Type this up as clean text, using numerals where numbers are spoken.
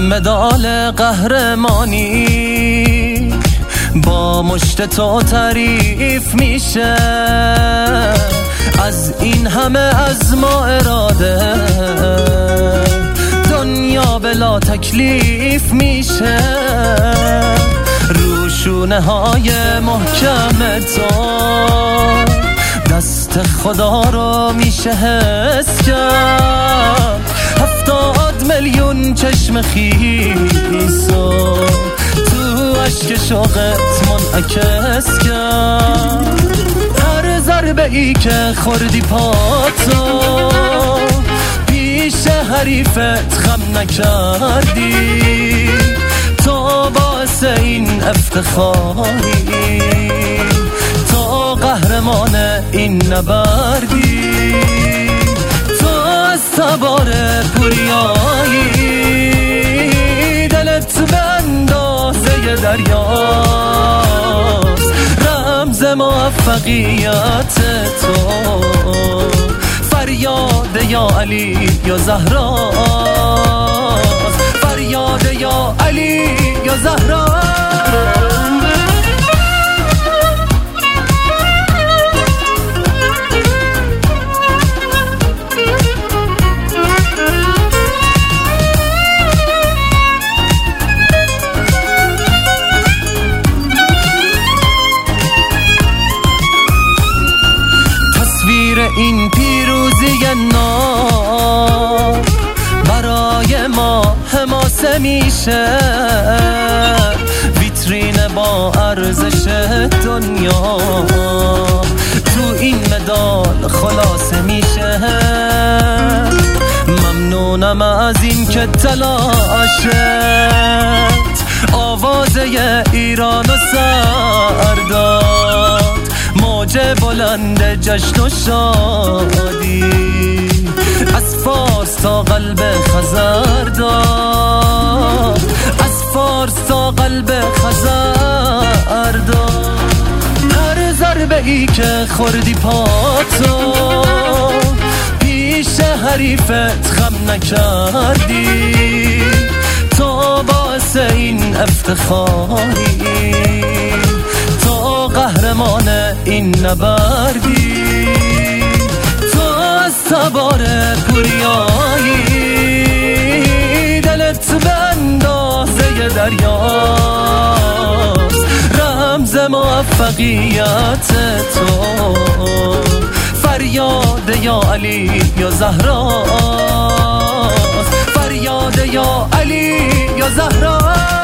مدال قهرمانی با مشت تو تعریف میشه، از این همه از ما اراده دنیا بلا تکلیف میشه. روشونه های محکم تو دست خدا رو میشه حس کرد، 70 میلیون چشم خیسو تو عشق شوقت منعکس کرد. هر ضربه ای که خوردی پاتو پیش حریفت خم نکردی، تو باعث این افتخاری، تو قهرمان این نبردی، تو از تبار پوریایی، دلت به اندازه دریاست، رمز موفقیت تو، فریاد یا علی یا زهرا، فریاد یا علی یا زهرا. تصویر این پیروزی ناب برای ما حماسه میشه، ویترین با ارزش دنیا تو این مدال خلاصه میشه. ممنونم از این که تلاشت آوازه ایران و سر داد، موج بلند جشن و شادی از فارس تا قلب خزر داد، از فارس تا قلب خزر داد. هر ضربه ای که خوردی پاتو پیش حریفت خم نکردی، تو باعث این افتخاری، تو قهرمان این نبردی، تو از تبار پوریایی، دلت به اندازه دریاست، رمز موفقیت تو، فریاد یا علی یا زهرا، فریاد یا علی یا زهرا.